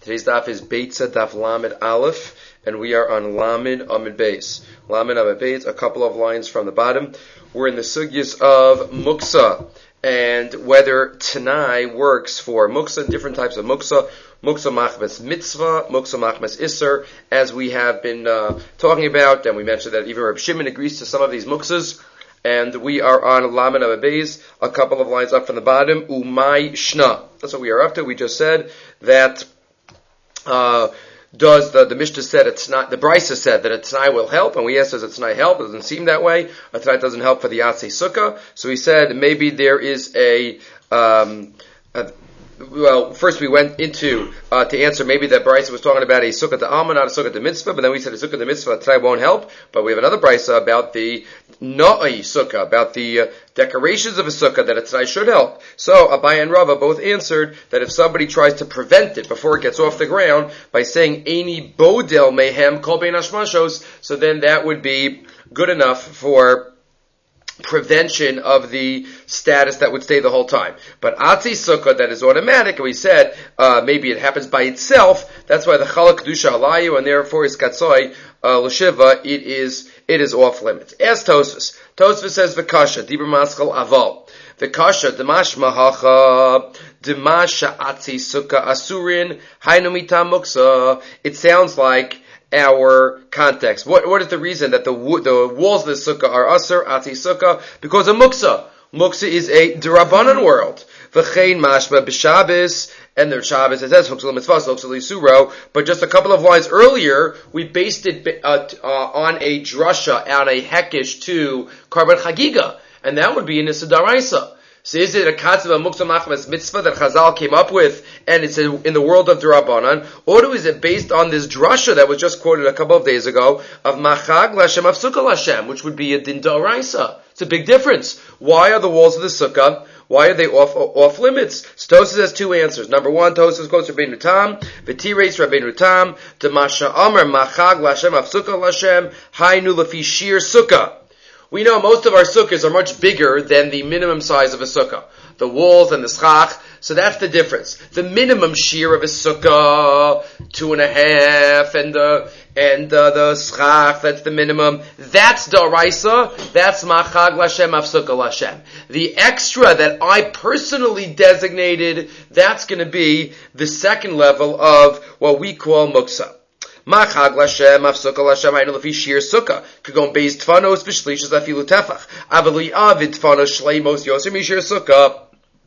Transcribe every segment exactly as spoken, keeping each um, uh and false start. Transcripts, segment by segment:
Today's daf is Beitza Daf Lamed Aleph, and we are on Lamed Amid Beis. Lamed Amid Beis, a couple of lines from the bottom. We're in the sugyas of Muksa, and whether Tanai works for Muksa, different types of Muksa, Muksa Machmes Mitzvah, Muksa Machmes Isser, as we have been uh, talking about, and we mentioned that even Reb Shimon agrees to some of these Muksas. And we are on Lamed Amid Beis, a couple of lines up from the bottom, Umay Shna. That's what we are up to. We just said that uh, does the, the Mishnah said it's not, the Brisa said that a Tanai will help, and we asked, does a Tanai help? It doesn't seem that way. A Tanai doesn't help for the Yatzei Sukkah. So we said maybe there is a, um, a well, first we went into, uh, to answer maybe that Brisa was talking about a Sukkah to Alma, not a Sukkah to Mitzvah, but then we said a Sukkah to Mitzvah, Tanai won't help, but we have another Brisa about the Na'i Sukkah, about the uh, decorations of a Sukkah, that a Tanai should help. So Abai and Rava both answered that if somebody tries to prevent it before it gets off the ground by saying, Eini Bodel Mehem Kol Bein Hashmashos, so then that would be good enough for prevention of the status that would stay the whole time. But Atzi Sukkah, that is automatic, and we said, uh, maybe it happens by itself, that's why the Chalak Kedusha Alayu, and therefore is Katzoi, uh, L'Shiva, it is, it is off limits. Ask Tosfos. Tosfos says, V'kasha, Dibur Maskal Aval. V'kasha, Demash Mahacha, Demasha Atzi Sukkah Asurin, Hainu Mitam Muksa. It sounds like our context. What, what is the reason that the the walls of the sukkah are asur, ati sukkah? Because of muksa. Muksa is a d'Rabbanan world. V'chein mashma b'Shabbos, and the Shabbos, it says, Huksal mitzvah, Huksal isuro, but just a couple of lines earlier, we based it uh, uh, on a drasha, on a hekish to Karban Chagiga, and that would be in the Daraisa. So is it a concept of Muksa Machmes Mitzvah that Chazal came up with, and it's in the world of D'Rabbanan, or is it based on this drasha that was just quoted a couple of days ago of Machag Lashem of Sukkah Lashem, which would be a Din D'Oraisa? It's a big difference. Why are the walls of the Sukkah, why are they off off limits? So Tosfos has two answers. Number one, Tosfos quotes Rabbeinu Tam, V'tireis Rabbeinu Tam, D'Masha Amar Machag Lashem of Sukkah Lashem, Hainu Lefi Shir Sukkah. We know most of our sukkahs are much bigger than the minimum size of a sukkah. The walls and the schach, so that's the difference. The minimum shear of a sukkah, two and a half, and the, and uh, the schach, that's the minimum. That's daraisa, that's machag lashem av sukkah lashem. The extra that I personally designated, that's going to be the second level of what we call muksa. Machag Lashem, Afsukkah Lashem, I know if shir sukkah. Kagon based tfanos, Vishlishas Afilu Tefach. Avali Avid tfanos, Shleimos, Yosem Mishir Sukkah.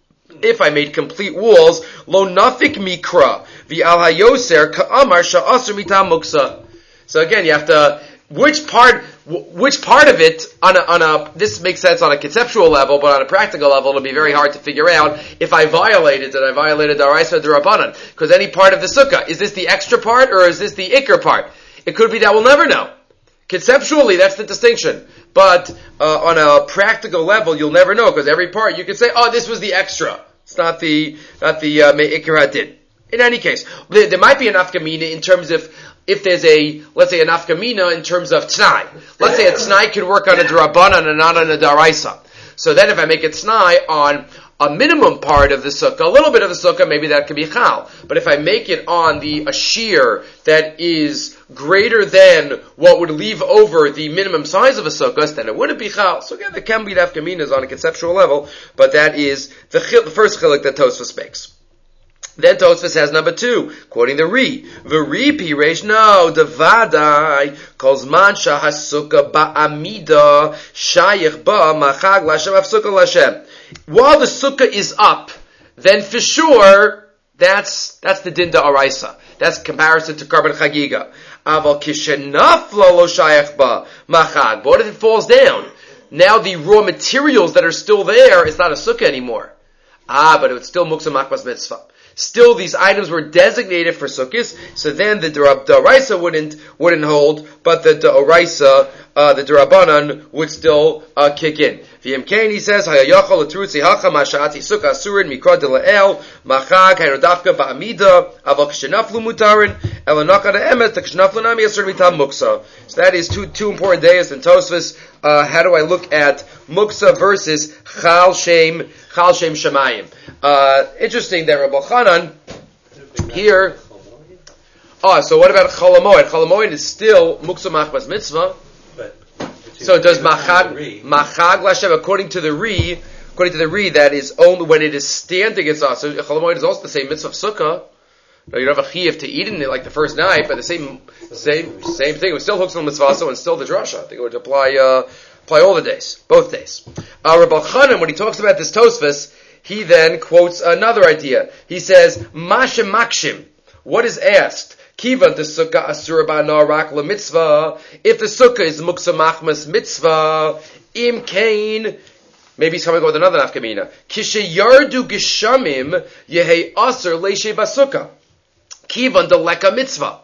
If I made complete walls, Lo Nafik Mikra, Vi Al Hayoser, Ka'amar Sha'asr Mitam Muksa. So again, you have to, which part, which part of it, on a, on a, this makes sense on a conceptual level, but on a practical level, it'll be very hard to figure out if I violated, did I violated the Daraisa D'Rabbanan? Because any part of the sukkah, is this the extra part, or is this the ikr part? It could be that we'll never know. Conceptually, that's the distinction. But, uh, on a practical level, you'll never know, because every part, you could say, oh, this was the extra. It's not the, not the, uh, me'ikr hadin. In any case, there, there might be an afkamina in terms of, if there's a, let's say, an afkamina in terms of t'nai. Let's say a t'nai could work on a d'Rabbanan and not on a d'Araisa. So then if I make a t'nai on a minimum part of the sukkah, a little bit of the sukkah, maybe that could be chal. But if I make it on the ashir that is greater than what would leave over the minimum size of a sukkah, then it wouldn't be chal. So again, there can be afkaminas on a conceptual level, but that is the, chil, the first chilik that Tosfos makes. Then Tosfos has number two, quoting the Ri. V'ri piresh, no, the vadai, calls mansha hasukah ba'amida, shayich ba, machag lashem afsukah lashem. While the sukkah is up, then for sure, that's, that's the din da'araisa. That's comparison to Karban Chagiga. Aval kishenafla lo shayich ba, machag. But what if it falls down? Now the raw materials that are still there, it's not a sukkah anymore. Ah, but it's still muksa machmas mitzvah. Still, these items were designated for sukkahs, so then the D'Oraisa wouldn't wouldn't hold, but the D'Oraisa, uh, the D'Rabbanan would still uh, kick in. V'yemkein, he says, Hayayachol l'trutzi hacha masha'ati sukkah asurin mikra dela'el machag hayrodafka ba'amida avak shenaflu mutarin elanaka de'emet t'kshnaflu nami asur mitam muksa. So that is two two important days in Tosfos. Uh, how do I look at muksa versus chal shem chal shem shemayim? Uh, interesting that Rabbi Chanan here Ah, so what about Chol HaMoed? Chol HaMoed is still Muktzah Machmas Mitzvah. But so does Machag Machag Lashem according to the Ri, according to the Ri, that is only when it is standing it's also Chol HaMoed is also the same mitzvah of Sukkah. No, you don't have a chiyuv to eat in it like the first night, but the same same same thing. It was still hooks on mitzvah and still the drasha. I think it would apply uh, apply all the days, both days. Uh, Rabbi Chanan, when he talks about this Tosfos, he then quotes another idea. He says, Mashem Makshim. What is asked? Kiva the sukkah asura ba'na rak la mitzvah. If the sukkah is muksa machmas mitzvah, im kain. Maybe he's coming up with another nafkamina. Kishe yardu geshamim yehei aser leishe basukah. Kiva the leka mitzvah.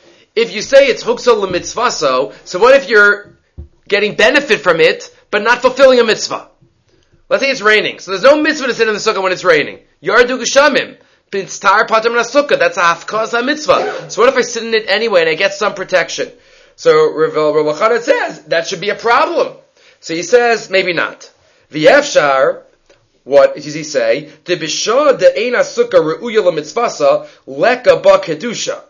If you say it's huksa la mitzvah, so so what if you're getting benefit from it but not fulfilling a mitzvah? Let's say it's raining, so there's no mitzvah to sit in the sukkah when it's raining. Yardu geshamim. Pintztar patam sukkah. That's a hafkaz mitzvah. So what if I sit in it anyway and I get some protection? So Rav Chanan says that should be a problem. So he says maybe not. V'yefshar. What does he say? The bishah de eina sukkah reuya lemitzvasa leka ba kedusha.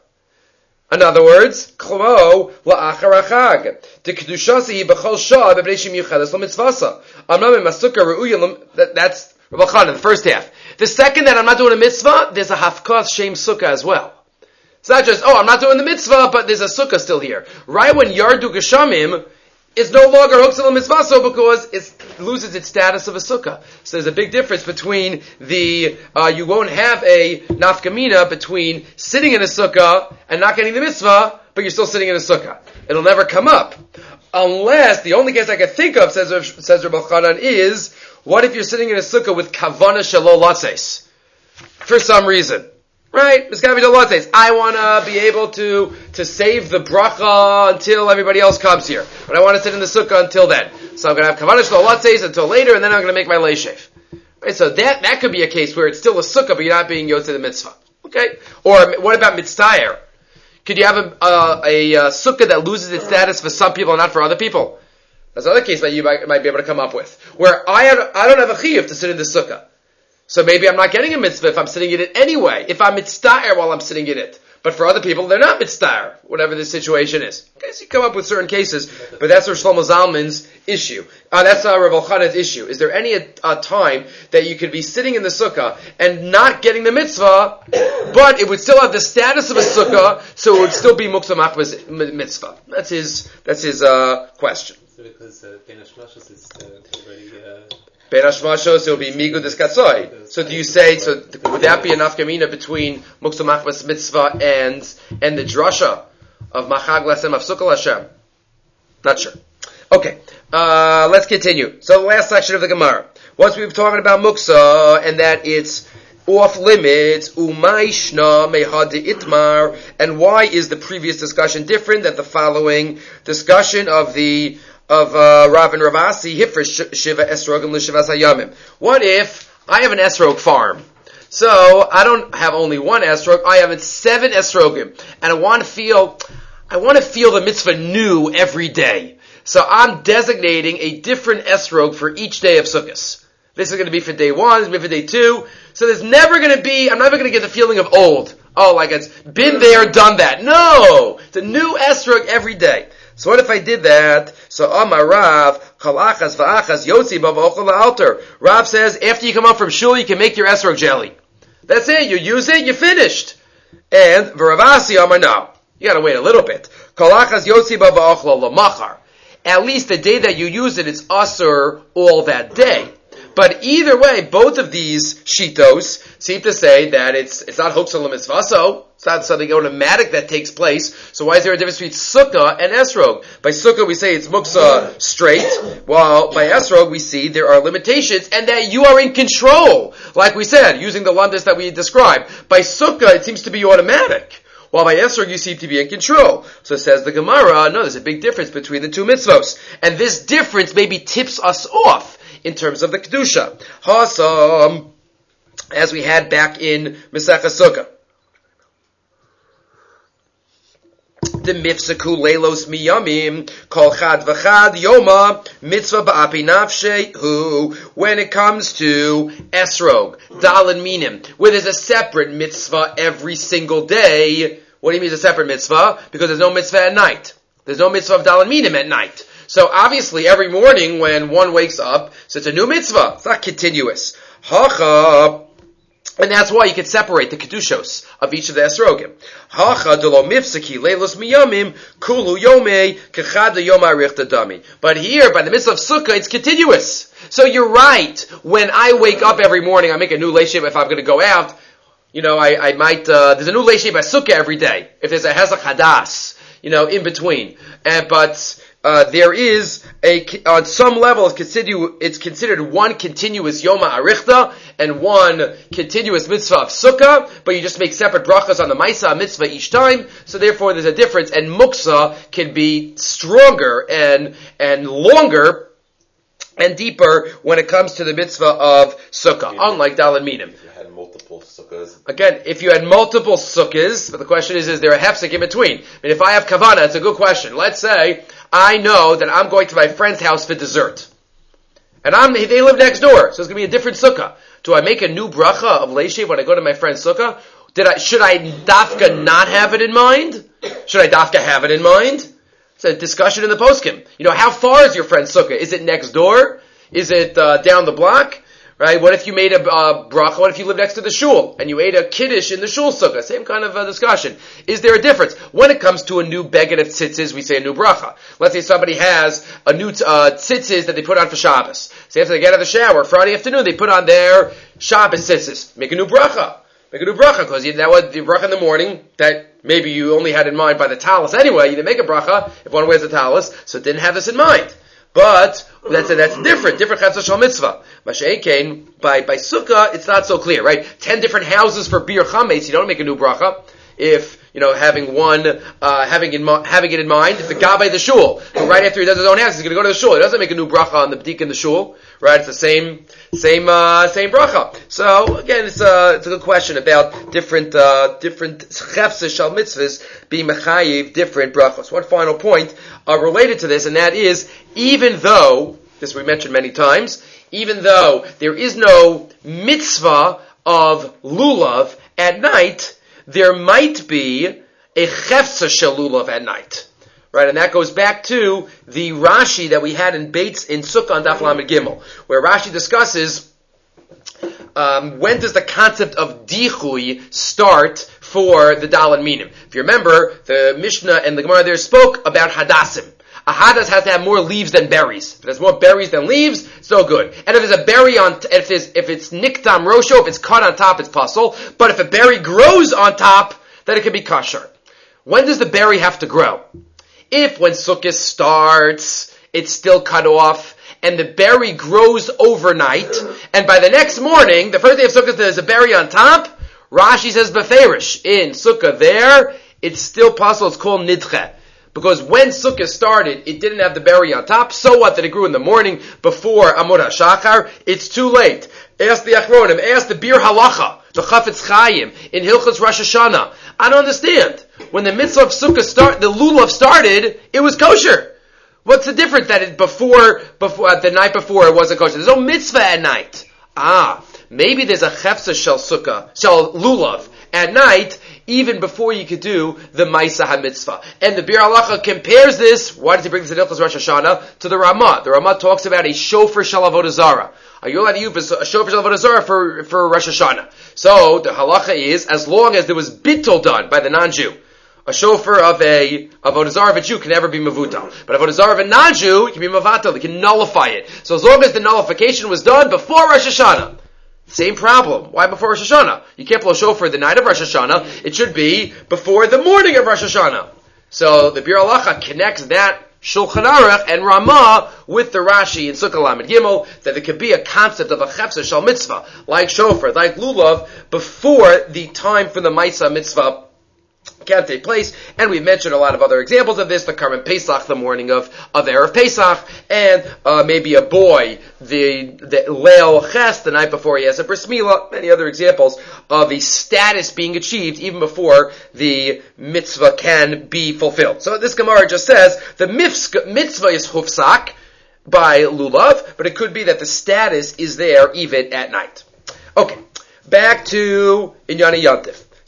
In other words, chlo la'achar achag. The kedusha sehi b'chol shah b'bnei yuchadas lemitzvasa. Amnam masukkah reuya. That's Rav Chanan, the first half. The second that I'm not doing a mitzvah, there's a hafkaz shem sukkah as well. It's not just, oh, I'm not doing the mitzvah, but there's a sukkah still here. Right when yardu geshamim, it's no longer hoksel mitzvah, so because it loses its status of a sukkah. So there's a big difference between the, uh, you won't have a nafkamina between sitting in a sukkah and not getting the mitzvah, but you're still sitting in a sukkah. It'll never come up. Unless, the only case I can think of, says, says Rabbi Chanan, is, what if you're sitting in a sukkah with kavana shelo latzeis? For some reason. Right? Miskavi shelo latzeis. I want to be able to, to save the bracha until everybody else comes here. But I want to sit in the sukkah until then. So I'm going to have kavana shelo latzeis until later, and then I'm going to make my leishev. Right? So that, that could be a case where it's still a sukkah, but you're not being yotze the mitzvah. Okay? Or what about mitztayer? Could you have a, uh, a, a sukkah that loses its status for some people and not for other people? That's another case that you might, might be able to come up with. Where I, have, I don't have a chiyuv to sit in the sukkah. So maybe I'm not getting a mitzvah if I'm sitting in it anyway. If I'm mitztayer while I'm sitting in it. But for other people, they're not mitztayer, whatever the situation is. Okay, so you come up with certain cases, but that's Rav Shlomo Zalman's issue. Uh, that's uh, Rav Elchanan's issue. Is there any uh, time that you could be sitting in the sukkah and not getting the mitzvah, but it would still have the status of a sukkah, so it would still be muktzah machmas mitzvah? That's his, that's his uh, question. So because uh, Ben Hashmashos is uh, already... Uh Ben Hashmashos, it will be Migud Eskatzoi. So do you say, so would that be enough kamina between Muktzah Machmas Mitzvah and, and the drasha of Machag Lasem of Sukkah Hashem? Not sure. Okay, uh, let's continue. So the last section of the Gemara. Once we've talking about Muktzah, and that it's off limits, Umayshna Mehad Itmar, and why is the previous discussion different than the following discussion of the of uh, Rav and Ravasi, Hifresh Shiva Esrog and Lishivas Hayamim. What if I have an Esrog farm? So I don't have only one Esrog, I have seven Esrogim, and I want to feel, I want to feel the mitzvah new every day. So I'm designating a different Esrog for each day of Sukkot. This is going to be for day one, this is going to be for day two. So there's never going to be, I'm never going to get the feeling of old. Oh, like it's been there, done that. No! It's a new Esrog every day. So what if I did that? So Amar Rav, Chalachas v'achas yotzi b'v'ochel la'alter. Rav says, after you come up from shul, you can make your esrog jelly. That's it. You use it, you're finished. And v'Ravasi Amar, no. You gotta wait a little bit. Chalachas yotzi b'v'ochel la'machar. At least the day that you use it, it's asur all that day. But either way, both of these shitos seem to say that it's it's not hoksel mitzvaso. It's not something automatic that takes place. So why is there a difference between sukkah and esrog? By sukkah we say it's muksa straight, while by esrog we see there are limitations and that you are in control. Like we said, using the landis that we described. By sukkah it seems to be automatic. While by esrog you seem to be in control. So says the Gemara, no, there's a big difference between the two mitzvos. And this difference maybe tips us off in terms of the Kedusha. Hasam, as we had back in Masechah Sukkah. The mifsaku leilos miyamim kol chad v'chad yoma mitzvah ba'api nafshe hu. When it comes to esrog, dalin minim, where there's a separate mitzvah every single day, What do you mean it's a separate mitzvah? Because there's no mitzvah at night. There's no mitzvah of Dalan Minim at night. So obviously every morning when one wakes up, so it's a new mitzvah. It's not continuous. Hacha. And that's why you can separate the kedushos of each of the esrogim. Hacha delo mifsaki leilos miyamim kulu yomei kechad yom arichta dami. But here, by the mitzvah of sukkah, it's continuous. So you're right. When I wake up every morning, I make a new leishib. If I'm going to go out, you know, I, I might. Uh, there's a new leishib by sukkah every day. If there's a hezach hadas, you know, in between. And but. Uh, there is a, on some level, it's considered, it's considered one continuous Yoma Arichta and one continuous mitzvah of Sukkah, but you just make separate brachas on the Maisa mitzvah each time, so therefore there's a difference, and Muksa can be stronger and, and longer and deeper when it comes to the mitzvah of Sukkah, unlike Dalan Minim. If you had multiple sukkahs. Again, if you had multiple sukkahs, but the question is, is there a hefsek in between? I mean, if I have kavana, it's a good question. Let's say, I know that I'm going to my friend's house for dessert. And I'm, they live next door, so it's going to be a different sukkah. Do I make a new bracha of leishiv when I go to my friend's sukkah? Did I, should I dafka not have it in mind? Should I dafka have it in mind? It's a discussion in the poskim. You know, how far is your friend's sukkah? Is it next door? Is it uh, down the block? Right? What if you made a uh, bracha? What if you live next to the shul and you ate a kiddush in the shul sukkah? Same kind of uh, discussion. Is there a difference? When it comes to a new beged of tzitzis, we say a new bracha. Let's say somebody has a new uh, tzitzis that they put on for Shabbos. Say after they get out of the shower, Friday afternoon, they put on their Shabbos tzitzis. Make a new bracha. Make a new bracha, because that was the bracha in the morning that maybe you only had in mind by the talis anyway. You didn't make a bracha if one wears the talis, so it didn't have this in mind. But that's a, that's different, different chatzah shal mitzvah. Masha'ekein, by by sukkah, it's not so clear, right? Ten different houses for bir chametz, you don't make a new bracha. If you know having one, uh, having in having it in mind, if the gabbai the shul, so right after he does his own house, he's going to go to the shul. He doesn't make a new bracha on the b'dik in the shul, right? It's the same same uh, same bracha. So again, it's a it's a good question about different uh, different chefses shal mitzvahs being mechayiv different brachos. One final point uh, related to this, and that is, even though this we mentioned many times, even though there is no mitzvah of lulav at night, there might be a chefza shel lulav at night. Right, and that goes back to the Rashi that we had in Beitz in Sukkah on Daf Lamed Gimel, where Rashi discusses um, when does the concept of dichui start for the Dalan Minim. If you remember, the Mishnah and the Gemara there spoke about hadassim. A hadas has to have more leaves than berries. If it has more berries than leaves, it's no good. And if there's a berry on, t- if there's, if it's niktam rosho, if it's cut on top, it's pasul. But if a berry grows on top, then it can be kosher. When does the berry have to grow? If when Sukkot starts, it's still cut off, and the berry grows overnight, and by the next morning, the first day of Sukkot, there's a berry on top, Rashi says beferish, in Sukkah there, it's still pasul, it's called nidche. Because when Sukkah started, it didn't have the berry on top. So what? That it grew in the morning before Amud HaShachar? It's too late. Ask the Achronim. Ask the Bir Halacha, the Chafetz Chaim, in Hilchos Rosh Hashanah. I don't understand. When the mitzvah of Sukkah start, the lulav started, it was kosher. What's the difference that it before, before uh, the night before it wasn't kosher? There's no mitzvah at night. Ah, maybe there's a chefza shel Sukkah, shel lulav at night, even before you could do the Maisa HaMitzvah. And the Bir Halacha compares this, why does he bring this in Hilchos Rosh Hashanah? To the Ramah. The Ramah talks about a shofar shel Avodah Zarah. Are you allowed to use a shofar shel Avodah Zarah for, for Rosh Hashanah? So, the halacha is, as long as there was bittul done by the non-Jew, a shofar of a Avodah Zarah of a Jew can never be mavutal. But Avodah Zarah of a non-Jew, it can be mavatal, it can nullify it. So as long as the nullification was done before Rosh Hashanah, same problem. Why before Rosh Hashanah? You can't blow shofar the night of Rosh Hashanah. It should be before the morning of Rosh Hashanah. So the Bir Halacha connects that Shulchan Aruch and Ramah with the Rashi in Sukkah Lamed Gimel, that there could be a concept of a chefza shal mitzvah, like shofar, like lulav, before the time for the Maisa mitzvah can take place. And we've mentioned a lot of other examples of this, the Karban Pesach, the morning of, of Erev Pesach, and uh, maybe a boy, the, the Leil Ches, the night before he has a bris milah, many other examples of a status being achieved even before the mitzvah can be fulfilled. So this Gemara just says, the mitzvah is hufsak by lulav, but it could be that the status is there even at night. Okay, back to Inyana Yantif.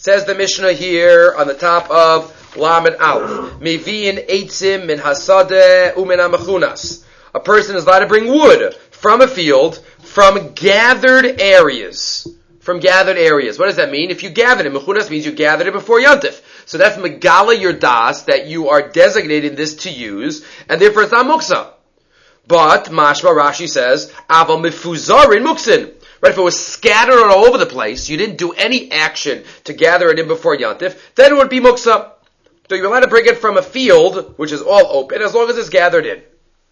Says the Mishnah here on the top of Lamed Aleph. Mevi'in eitzim min hasadeh umin hamachunas. A person is allowed to bring wood from a field from gathered areas. From gathered areas. What does that mean? If you gathered it, mechunas means you gathered it before Yantif. So that's megala your das, that you are designating this to use, and therefore it's not muksa. But, mashma Rashi says, aval mifuzarin muksin. Right, if it was scattered all over the place, you didn't do any action to gather it in before Yantif, then it would be muksa. So you're allowed to bring it from a field, which is all open, as long as it's gathered in.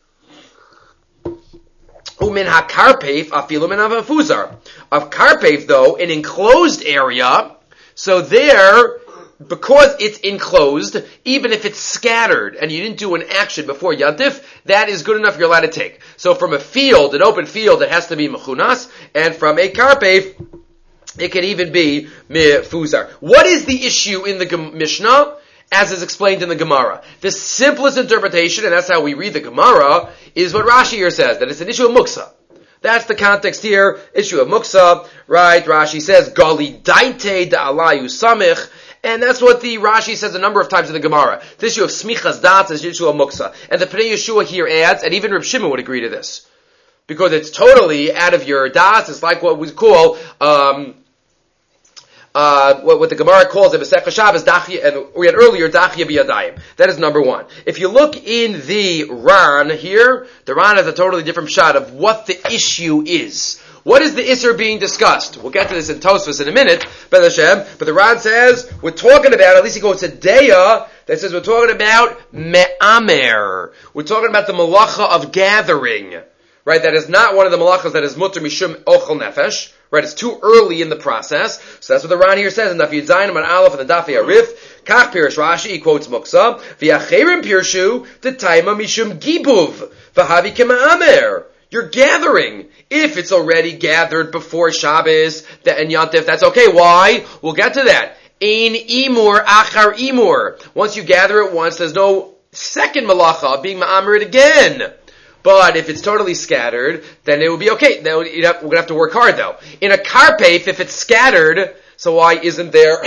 Umin hakarpef afilu min havafuzar. Of karpef, though, an enclosed area, so there, because it's enclosed, even if it's scattered and you didn't do an action before Yantif, that is good enough, you're allowed to take. So from a field, an open field, it has to be mechunas, and from a karpef, it can even be mefuzar. What is the issue in the Mishnah? As is explained in the Gemara. The simplest interpretation, and that's how we read the Gemara, is what Rashi here says, that it's an issue of muksa. That's the context here, issue of muksa, right? Rashi says, Gali daite da alayu samich, and that's what the Rashi says a number of times in the Gemara. The issue of smichas das is the issue of muksa. And the Pnei Yeshua here adds, and even Reb Shimon would agree to this, because it's totally out of your das, it's like what we call, um, Uh, what, what the Gemara calls a Masechah Shabbos, Dachya, and we had earlier, Dachya b'yadayim. That is number one. If you look in the Ran here, the Ran has a totally different shot of what the issue is. What is the Isser being discussed? We'll get to this in Tosfos in a minute, B'ez Hashem, but the Ran says, we're talking about, at least he goes a Deya, that says we're talking about Me'amer. We're talking about the Malacha of gathering. Right, that is not one of the malachas that is mutter mishum ochel nefesh. Right, it's too early in the process. So that's what the Ran here says in Daf Yud Zayin and Aleph and the Daf Arif. Kach Pirish Rashi, he quotes muksa. V'yacherim pirshu the taima mishum gibuv v'havi kema'amer. You're gathering. If it's already gathered before Shabbos and Yantif, that's okay. Why? We'll get to that. Ein imur achar imur. Once you gather it once, there's no second malacha of being ma'amer it again. But if it's totally scattered, then it will be okay. Then we're going to have to work hard, though. In a karpef, if it's scattered, so why isn't there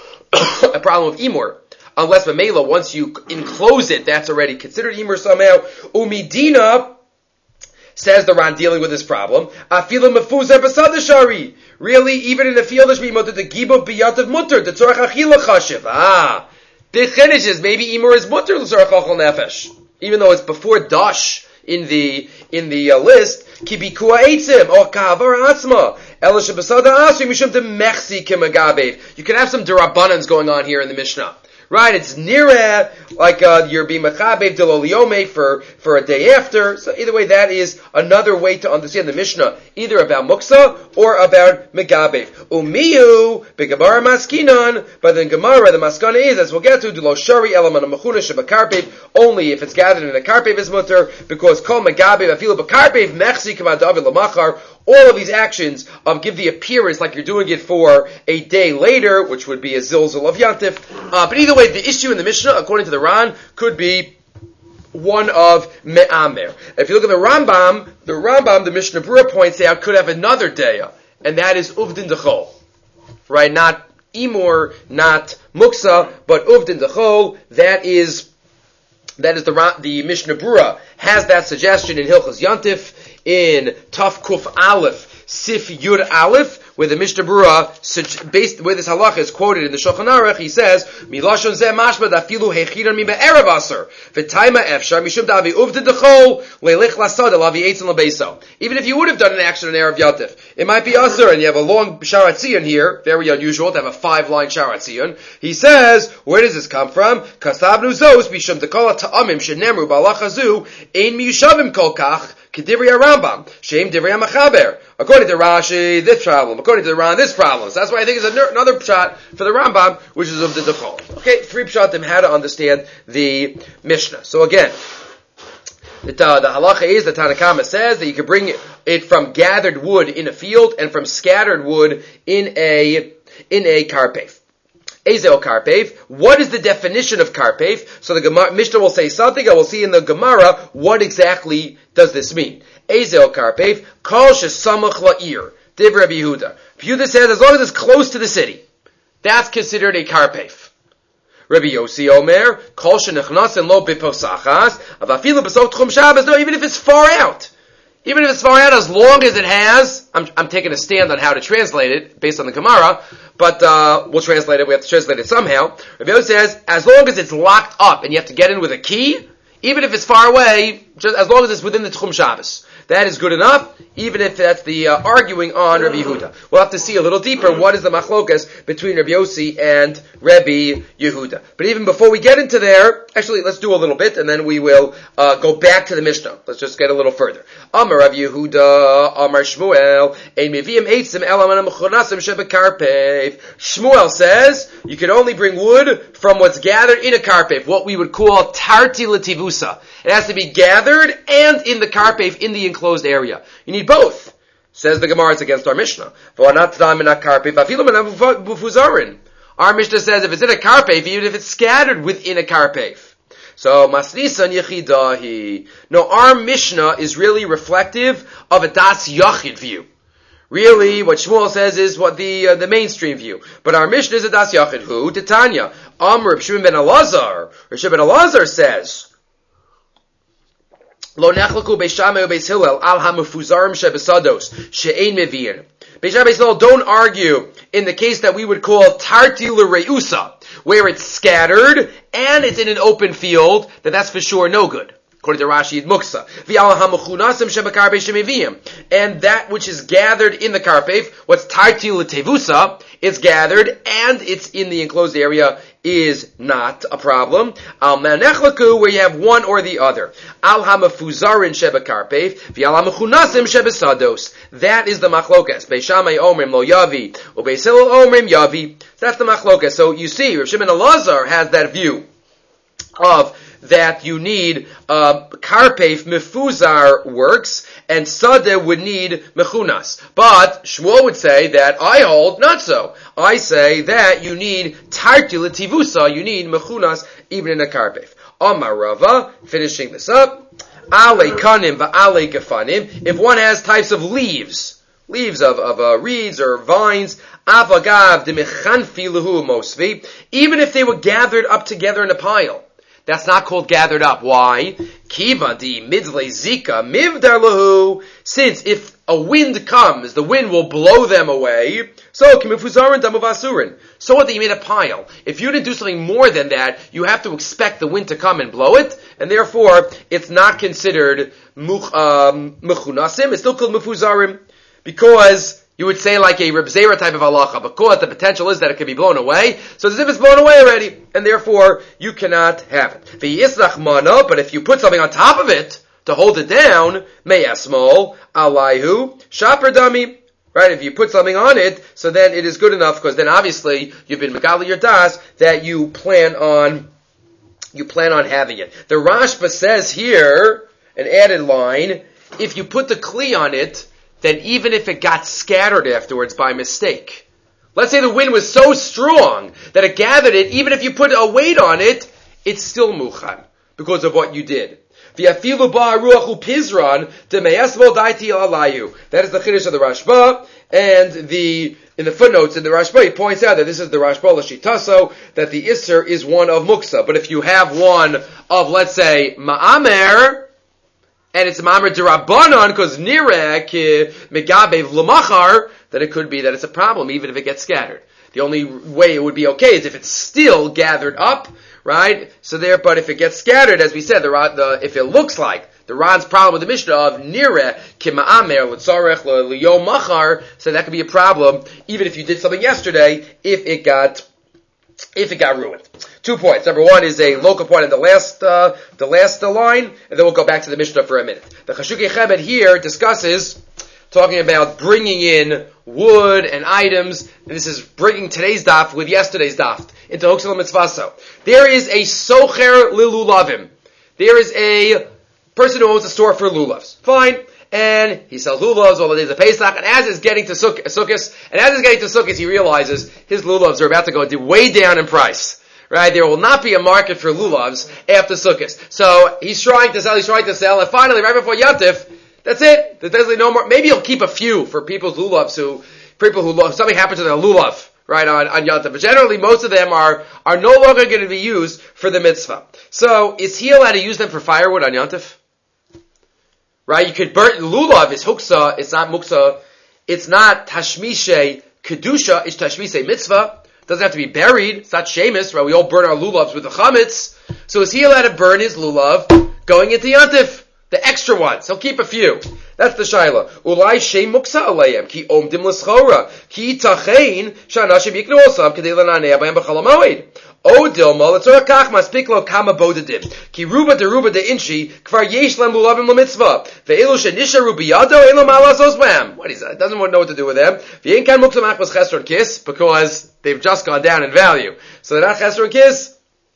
a problem with imur? Unless Mamela, once you enclose it, that's already considered imur somehow. Umidina, says the Ran dealing with this problem, Afilu mefuzar b'sad shari. Really, even in the field, there should be mutter, the gibuv b'yantav mutter, the tzorach achila chashiv. Ah, the chiddush is maybe imur is mutter l'tzorach achol nefesh. Even though it's before dash. In the in the uh, list, kibikua eitzim or kahavar atzma elisha b'sada asri mishum demechsi kimagabev. You can have some derabbanans going on here in the Mishnah, right? It's nireh like uh, you're being mechabev deloliome for for a day after. So either way, that is another way to understand the Mishnah, either about muksa or about megabev. Umiyu begabar maskinon, but then Gemara the maskana is, as we'll get to, dulo shari elamana mechuna shebakarbev. Only if it's gathered in a karpev is mutter, because kol megabev afilu bekarpev mechsi k'mad david lamachar. All of these actions um, give the appearance like you're doing it for a day later, which would be a zilzal of yantif. Uh, but either way, the issue in the Mishnah, according to the Ran, could be one of me'amer. If you look at the Rambam, the Rambam, the Mishnah Berurah points out, could have another deya, and that is uvdin dechol. Right? Not imur, not muksa, but uvdin dechol. That is, that is the the Mishnah Berurah has that suggestion in Hilchos Yantif, in Taf Kuf Aleph, Sif Yud Aleph, where the Mishnah Berurah, based where this halacha is quoted in the Shulchan Aruch, he says, "Milashon zeh mashma dafilu hechiran mi be'erev aser v'tayma efshar mishum davi uvdin dechol leilech lasad elavi eitzin lebeso." Even if you would have done an action on erev yantif, it might be aser, and you have a long sharat tzion here, very unusual to have a five-line sharat tzion. He says, where does this come from? Kasabnu zos mishum dekol ta'amim shenemru ba'alachazu ein miyushavim kol kach. Kedivri Rambam, Shem Divri Machaber. According to Rashi, this problem. According to the Ran, this problem. So that's why I think it's another pshat for the Rambam, which is of the Dechol. Okay, three pshatim how to understand the Mishnah. So again, the, uh, the halacha is, the Tanakama says that you can bring it from gathered wood in a field and from scattered wood in a in a karpef. Ezel karpef. What is the definition of karpef? So the Gemara, Mishnah will say something. I will see in the Gemara what exactly does this mean. Ezel karpef. Kol shesamach la'ir. Div Rabbi Yehuda. Yehuda says as long as it's close to the city. that's considered a karpef. Rabbi Yossi Omer, kol shenechnasin lo biposachas, avafilu b'sok tchum Shabbos, no, even if it's far out. Even if it's far out, as long as it has, I'm, I'm taking a stand on how to translate it, based on the Gemara, but uh, we'll translate it, we have to translate it somehow. Rabbi Yossi says, as long as it's locked up, and you have to get in with a key, even if it's far away, just as long as it's within the Tchum Shabbos. That is good enough, even if that's the uh, arguing on Rabbi Yehuda. We'll have to see a little deeper what is the machlokas between Rabbi Yossi and Rabbi Yehuda. But even before we get into there, actually, let's do a little bit, and then we will uh, go back to the Mishnah. Let's just get a little further. Amar Rabbi Yehuda, Amar Shmuel, Ein meviim eitzim elam mechunasim shebekarpef. Shmuel says you can only bring wood from what's gathered in a karpef, what we would call tarti letivusa. It has to be gathered and in the karpef, in the enclosed area. You need both. Says the Gemara, it's against our Mishnah. Our Mishnah says if it's in a karpef, even if it's scattered within a karpef. So, Masnisan Yechidahi. No, our Mishnah is really reflective of a Das Yachid view. Really, what Shmuel says is what the uh, the mainstream view. But our Mishnah is a Das Yachid. Who? Titania. Amr Reb Shimon ben Elazar. Reb Shimon ben Elazar says, Lo nechlaku Beis Shammai u Beis Hillel al hamufuzarim shebesados she'ein meviin. Beis Shammai Beis Hillel don't argue in the case that we would call tarti l'reusa, where it's scattered and it's in an open field, that that's for sure no good. According to Rashi, Muksa. V'al hamuchunasim shebekarpef shemeviim. And that which is gathered in the karpef, what's tarti l'tevusa, it's gathered and it's in the enclosed area, is not a problem. Al manechlaku, where you have one or the other. Al hamafuzarin shebekarpef, v'al hamuchunasim shebesados. That is the machlokas. Beis Shammai omrim lo yavi, or Beis Hillel omrim yavi. That's the machlokas. So you see, Reb Shimon Elazar has that view of that you need uh, karpef mefuzar works, and sadeh would need mechunas. But Shmuel would say that I hold not so. I say that you need tarti l'tivusa, you need mechunas even in a karpef. Amar Rava, finishing this up, ale kanim va'ale gefanim. If one has types of leaves, leaves of of uh, reeds or vines, avagav demechanfi lehu mosvi, even if they were gathered up together in a pile. That's not called gathered up. Why? Kiva di midle zika mivdar lahu. Since if a wind comes, the wind will blow them away. So kimifuzarin damuvasurin. So what? That you made a pile. If you didn't do something more than that, you have to expect the wind to come and blow it, and therefore it's not considered mechunasim. It's still called mefuzarim because you would say like a Reb Zera type of halacha, because the potential is that it could be blown away, so it's as if it's blown away already, and therefore you cannot have it. V'yisnach mana, but if you put something on top of it to hold it down, meyasmol, alayhu, shaper dami, right? If you put something on it, so then it is good enough, because then obviously you've been megali your das that you plan on, you plan on having it. The Rashba says here, an added line, if you put the kli on it, then even if it got scattered afterwards by mistake, let's say the wind was so strong that it gathered it, even if you put a weight on it, it's still muchan because of what you did. That is the Chiddush of the Rashba, and the in the footnotes in the Rashba he points out that this is the Rashba l'shitaso, that the Isser is one of muksa. But if you have one of, let's say, ma'amer, and it's ma'amer d'Rabbanan, because nirek megabev l'machar, then it could be that it's a problem, even if it gets scattered. The only way it would be okay is if it's still gathered up, right? So there, but if it gets scattered, as we said, the, the if it looks like the Ran's problem with the Mishnah of nireh kima'amer l'tzarech l'yom machar, so that could be a problem, even if you did something yesterday, if it got if it got ruined. Two points. Number one is a local point in the last uh, the last uh, line, and then we'll go back to the Mishnah for a minute. The Chashukei Chebed here discusses, talking about bringing in wood and items, and this is bringing today's daf with yesterday's daf into Hoksel Mitzvaso. There is a socher lilulavim. There is a person who owns a store for lulavs. Fine. And he sells lulavs all the days of Pesach, and as he's getting to Suk- Sukkot, and as he's getting to Sukkot, he realizes his lulavs are about to go way down in price. Right? There will not be a market for lulavs after Sukkot. So he's trying to sell, he's trying to sell, and finally, right before Yantif, that's it. There's basically no more. Maybe he'll keep a few for people's lulavs who, people who love, something happened to their lulav, right, on, on Yom Tov. But generally, most of them are, are no longer going to be used for the mitzvah. So, is he allowed to use them for firewood on Yom Tov? Right, you could burn, lulav is huksa, it's not muksa, it's not tashmishe kedusha, it's tashmishe mitzvah. It doesn't have to be buried, it's not shemus, right, we all burn our lulavs with the chametz. So is he allowed to burn his lulav going into Yom Tov? The extra ones. He'll keep a few. That's the shaila. Ulai shem muksa alayim ki omdim l'schora ki tachein shanashim yiknu osam kedei lananei abayim b'chol hamoed. O dilma l'tzorach kach maspik lo kama bodedim ki ruba deruba de inchi kvar yesh lem lulavim l'mitzvah ve'elu shenisharu biyado elo malasos b'hem. What is that? Doesn't know what to do with them. V'yin kan muksa machmas chesron kiss because they've just gone down in value. So they're not chesron kiss.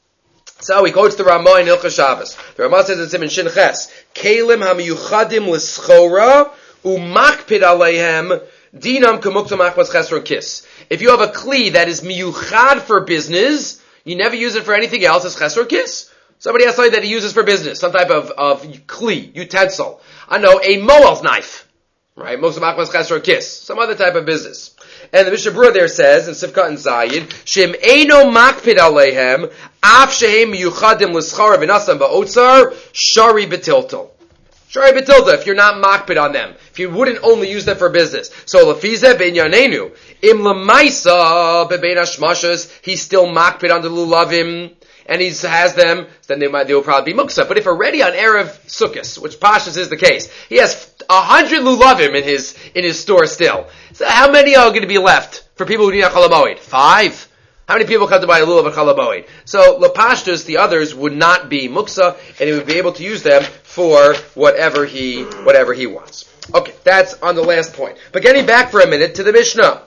So he quotes the Ramah in Hilchos Shabbos. The Ramah says it's in Shin Ches. Kelim hamiyuchadim l'schora umakpid aleihem dinam k'mukta machmas chesron kis. If you have a kli that is miyuchad for business, you never use it for anything else, it's chesron kis. Somebody has something that he uses for business, some type of, of kli, utensil. I know, a moel's knife. Right? Mukta machmas chesron kis. Some other type of business. And the Mishnah Berurah there says, in Sifkat and Zayin, Shem eino makpid aleihem, af shehem yuchadim l'schara v'nasam v'otzar, shari betiltel. Shari betiltel, if you're not makpid on them. If you wouldn't only use them for business. So, lefize b'inyanenu, im lemaisa bebein hashmashas, he's still makpid on the lulavim, and he has them, then they might, they will probably be muksa. But if already on Erev Sukkos, which Pashas is the case, he has a hundred lulavim in his, in his store still. So how many are going to be left for people who need a Chol HaMoed? Five. How many people come to buy a lulav of Chol HaMoed? So, Lepashtus, the others would not be muksa, and he would be able to use them for whatever he, whatever he wants. Okay, that's on the last point. But getting back for a minute to the Mishnah.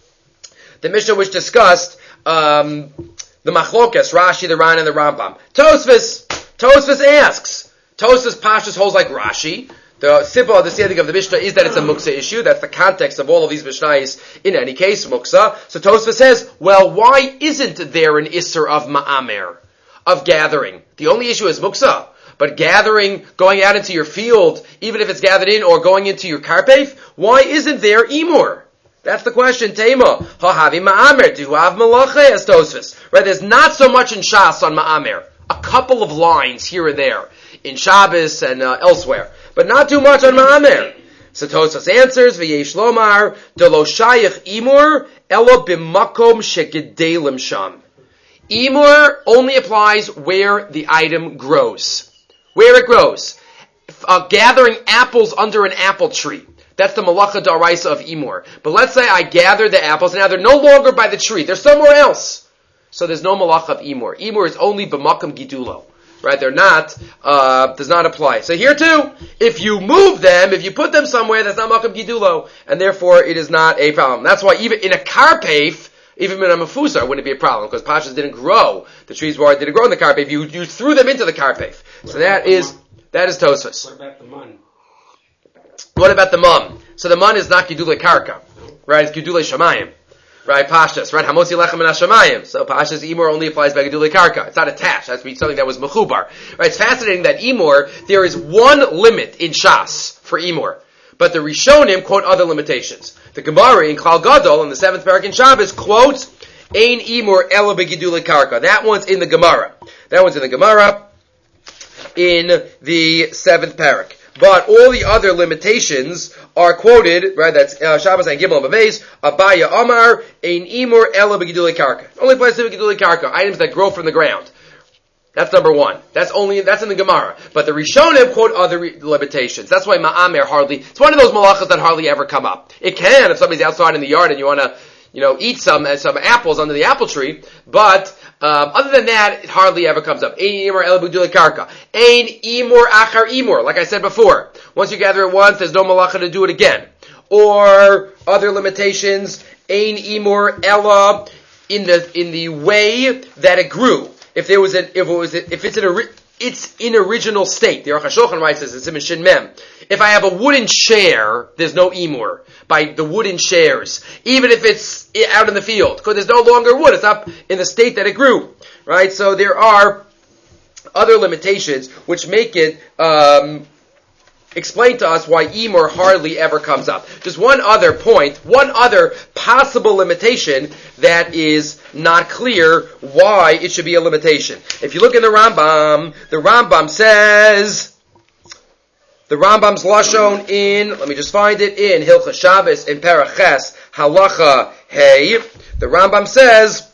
The Mishnah which discussed, um, the Machlokas, Rashi, the Ran, and the Rambam. Tosfos, Tosfos asks, Tosfos Pashtus holds like Rashi. The simple understanding of the Mishnah is that it's a muksa issue. That's the context of all of these Mishnayos. In any case, muksa. So Tosfos says, well, why isn't there an isser of ma'amer, of gathering? The only issue is muksa. But gathering, going out into your field, even if it's gathered in, or going into your karpef, why isn't there imur? That's the question. Tema, hahavi ma'amer, do you have malacha as Tosfos? Right, there's not so much in Shas on ma'amer. A couple of lines here and there. In Shabbos and uh, elsewhere. But not too much on ma'amer. So Tosfos answers, v'yesh lomar, de lo shayich imur, elo b'makom shegedelim sham. Imur only applies where the item grows. Where it grows. Uh, gathering apples under an apple tree. That's the malacha daraisa of imur. But let's say I gather the apples, and now they're no longer by the tree. They're somewhere else. So there's no malacha of imur. Imur is only b'makom gidulo. Right, they're not, uh, does not apply. So here too, if you move them, if you put them somewhere, that's not makam gidulo, and therefore it is not a problem. That's why even in a karpef, even in a mefusar, wouldn't be a problem, because pashas didn't grow. The trees were, didn't grow in the karpef. You, you threw them into the karpef. So that is, that is Tosfos. What about the mun? What about the mum? So the mun is not gidule karka. Right, it's gidule shamayim. Right, pashas, right? Hamotzi lechem min hashamayim. So pashas imur only applies by gedulei karka. It's not attached. That's something that was mechubar. Right? It's fascinating that imur, there is one limit in Shas for imur, but the Rishonim quote other limitations. The Gemara in Klal Gadol in the seventh parak in Shabbos quotes ein imur ela begedulei karka. That one's in the Gemara. That one's in the Gemara in the seventh parak. But all the other limitations are quoted, right? That's uh, Shabbos and Gimel and Babeis. Abaya Amar ein imur ela begedulei karka. Only applies to begedulei karka, items that grow from the ground. That's number one. That's only that's in the Gemara. But the Rishonim quote other re- limitations. That's why ma'amer hardly. It's one of those malachas that hardly ever come up. It can if somebody's outside in the yard and you want to, you know, eat some uh, some apples under the apple tree. But um, other than that, it hardly ever comes up. Ein imur ela begedulei karka. Ein imur achar imur. Like I said before, once you gather it once, there's no malacha to do it again. Or other limitations. Ein imur ela in the in the way that it grew. If there was an if it was a, if it's an it's in original state. The Aruch HaShulchan writes this in Siman Shin Mem. If I have a wooden chair, there's no imur by the wooden chairs, even if it's out in the field, because there's no longer wood. It's up in the state that it grew, right? So there are other limitations which make it um, explain to us why Imur hardly ever comes up. Just one other point, one other possible limitation that is not clear why it should be a limitation. If you look in the Rambam, the Rambam says, the Rambam's lashon in, let me just find it, in Hilchos Shabbos, in Paraches, Halacha Hey, the Rambam says,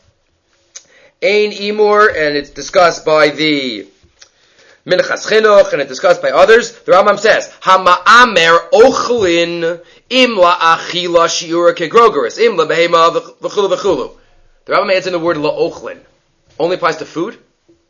Ein Imur, and it's discussed by the Minchas Chinuch, and it's discussed by others. The Rambam says, Hama'amer ochlin im la'achila shiura kegrogeris, im la'behema v'chulu v'chulu. The Rambam adds in the word la'ochlin. Only applies to food?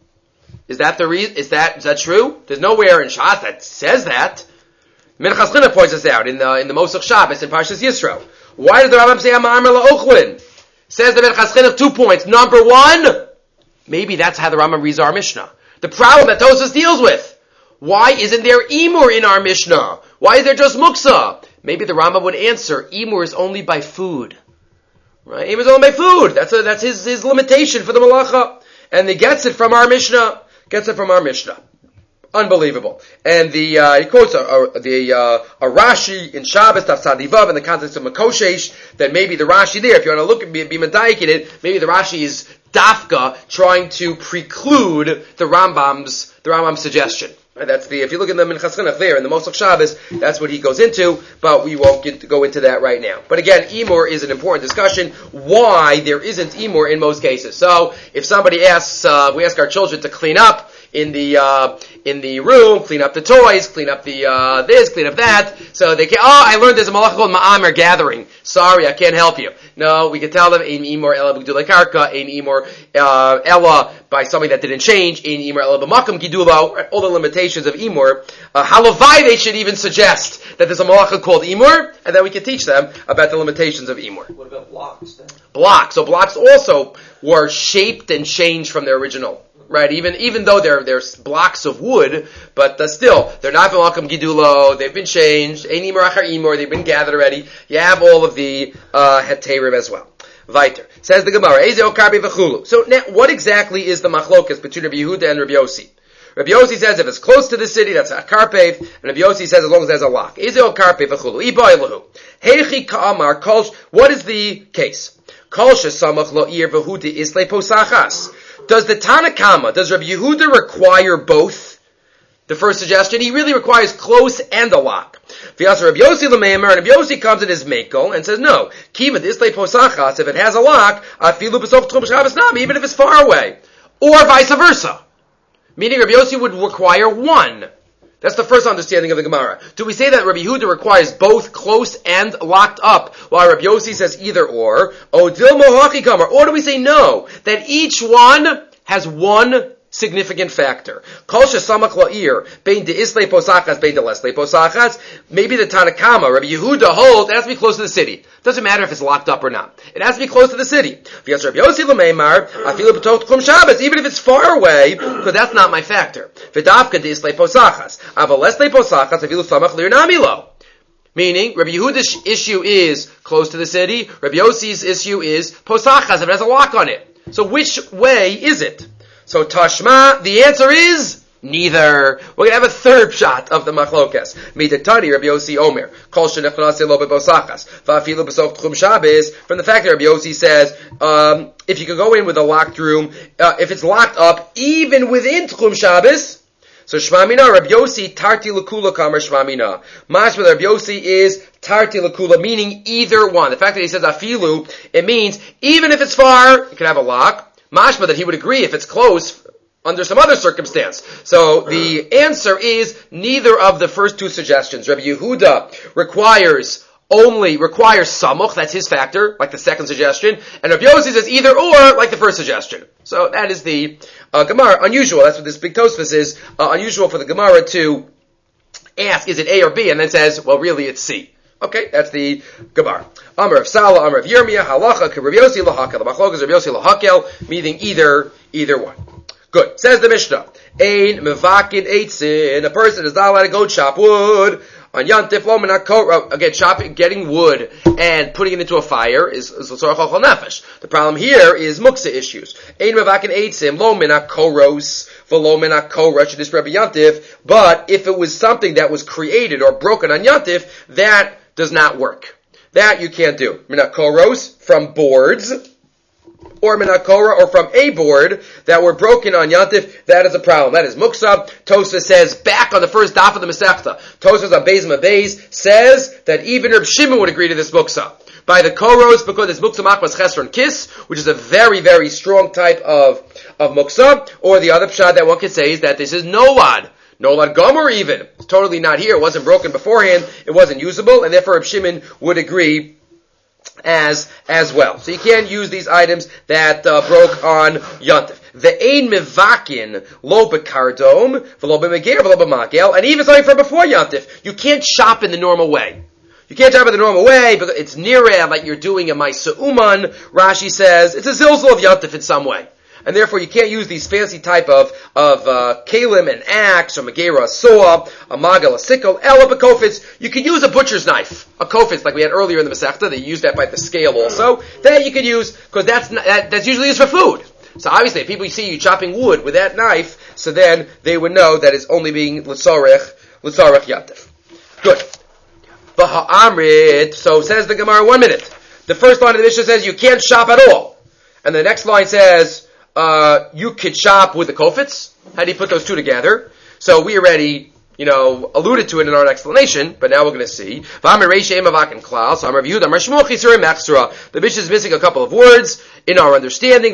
Is that the reason? Is that, is that true? There's nowhere in Shas that says that. Minchas Chinuch points this out in the, in the Mosach Shabbos in Parshas Yisro. Why did the Rambam say Hama'amer la'ochlin? Says the Minchas Chinuch two points. Number one, maybe that's how the Rambam reads our Mishnah. The problem that Tosfos deals with. Why isn't there Imur in our Mishnah? Why is there just Muksa? Maybe the Rambam would answer, Imur is only by food. Right? Imur is only by food. That's a, that's his, his limitation for the Malacha. And he gets it from our Mishnah. Gets it from our Mishnah. Unbelievable. And the, uh, he quotes a, a, the, uh, a Rashi in Shabbos, Taf Sadivav, in the context of Makoshesh, that maybe the Rashi there, if you want to look at, be, be medayik in it, maybe the Rashi is Dafka trying to preclude the Rambam's, the Rambam's suggestion. Right, that's the, if you look in the Minchas Chinuch there, in the Mosach Shabbos, that's what he goes into, but we won't get to go into that right now. But again, Imur is an important discussion, why there isn't Imur in most cases. So, if somebody asks, uh, we ask our children to clean up in the, uh, in the room, clean up the toys, clean up the, uh, this, clean up that, so they can, oh, I learned there's a malacha called Ma'amer gathering. Sorry, I can't help you. No, we can tell them, Ein Imur Ela B'Gdulei Karka, Ein Imur uh, Ela by something that didn't change, Ein Imur Ela B'Makam Gidulo, all the limitations of Imur. Uh, Halavai, they should even suggest that there's a malacha called Imur, and then we can teach them about the limitations of Imur. What about blocks then? Blocks. So blocks also were shaped and changed from their original. Right, even even though they're they're blocks of wood, but uh, still they're not v'malkam gidulo. They've been changed. Ein imur achar imur. They've been gathered already. You have all of the uh, heterim as well. Weiter says the Gemara. Ezeo karbi v'chulu. So now, what exactly is the machlokas between Rabbi Yehuda and Rabbi Yossi? Rabbi Yossi says if it's close to the city, that's a karpev, and Rabbi Yossi says as long as there's a lock. Ezeo karpev v'chulu. Iba elahu. Heichi ka'amar kolsh. What is the case? Kolsh samach lo ir v'huda isle posachas. Does the Tanakama, does Rabbi Yehuda require both? The first suggestion, he really requires close and a lock. V'yasa Rabbi Yossi l'meimer, and Rabbi Yossi comes in his mekel and says, no, kiva dislei posachas, if it has a lock, afilu b'sof tchum shabbos nami, even if it's far away. Or vice versa. Meaning Rabbi Yossi would require one. That's the first understanding of the Gemara. Do we say that Rabbi Yehuda requires both close and locked up, while Rabbi Yossi says either or? Or do we say no, that each one has one significant factor? Maybe the Tanakama, Rabbi Yehuda holds it has to be close to the city. Doesn't matter if it's locked up or not. It has to be close to the city. Even if it's far away, because that's not my factor. Meaning, Rabbi Yehuda's issue is close to the city. Rabbi Yossi's issue is posachas, if it has a lock on it. So which way is it? So Tashma, the answer is neither. We're going to have a third shot of the machlokas. Midatani, Rabbi Yossi Omer. Kol shenechnase lo beposachas. Va'afilu b'sof tchum Shabbos. From the fact that Rabbi Yossi says, um, if you can go in with a locked room, uh, if it's locked up, even within tchum Shabbos, so Shema Mina, Rabbi Yossi, Tarti L'Kula Kamer Shema Mina. Mashma, Rabbi Yossi is Tarti L'Kula, meaning either one. The fact that he says Afilu, it means even if it's far, it can have a lock. Mashma, that he would agree if it's close under some other circumstance. So the answer is neither of the first two suggestions. Rabbi Yehuda requires only, requires samuch, that's his factor, like the second suggestion, and Rabbi Yossi says either or, like the first suggestion. So that is the uh, Gemara. Unusual, that's what this big Tosfos is, uh, unusual for the Gemara to ask, is it A or B, and then says, well really it's C. Okay, that's the Gemara. Amar of Sala, Amar of Yirmiyah, Halacha, Rabbi Yossi Lahakel. The Machlokas Rabbi Yossi Lahakel, meaning either, either one. Good. Says the Mishnah. Ein mevakin eitzin. A person is not allowed to go chop wood on Yantif Lo Min HaKorah. Again, chopping, getting wood and putting it into a fire is l'tzorech achol nefesh. The problem here is muksa issues. Ein mevakin eitzin Lo Min HaKoros v'Lo Min HaKorah shedis Rabbi Yantif. But if it was something that was created or broken on Yantif, that does not work. That you can't do. Min HaKoros from boards, or min hakora, or from a board that were broken on Yantif, that is a problem. That is muksa. Tosa says, back on the first daf of the Masechta, Tosa's on Beis Mabeis, says that even Reb Shimon would agree to this muksa. By the koros, because it's muksa machmas chesron kiss, which is a very, very strong type of, of muksa, or the other pshat that one could say is that this is nolad. Nolad gomer even. It's totally not here. It wasn't broken beforehand. It wasn't usable, and therefore Reb Shimon would agree as as well. So you can't use these items that uh, broke on Yantif. Ve'ein mevakin lo bekardom v'lo b'meger v'lo b'makel, and even something from before Yantif, you can't shop in the normal way. You can't shop in the normal way because it's nireh like you're doing a Maisa Uman. Rashi says it's a zilzal of Yantif in some way. And therefore you can't use these fancy type of, of, uh, kalim and axe, or megera, a soa, a magal, a sickle, ela, a kofitz. You can use a butcher's knife, a kofitz, like we had earlier in the Masechta. They use that by the scale also. That you could use, because that's, not, that, that's usually used for food. So obviously, if people see you chopping wood with that knife, so then they would know that it's only being l'tzorech, l'tzorech yatif. Good. V'ha'amrit, so says the Gemara, one minute. The first line of the Mishnah says you can't shop at all. And the next line says, Uh, you could shop with the kofitz. How do you put those two together? So we already, you know, alluded to it in our explanation, but now we're going to see. So the Mishnah is missing a couple of words in our understanding.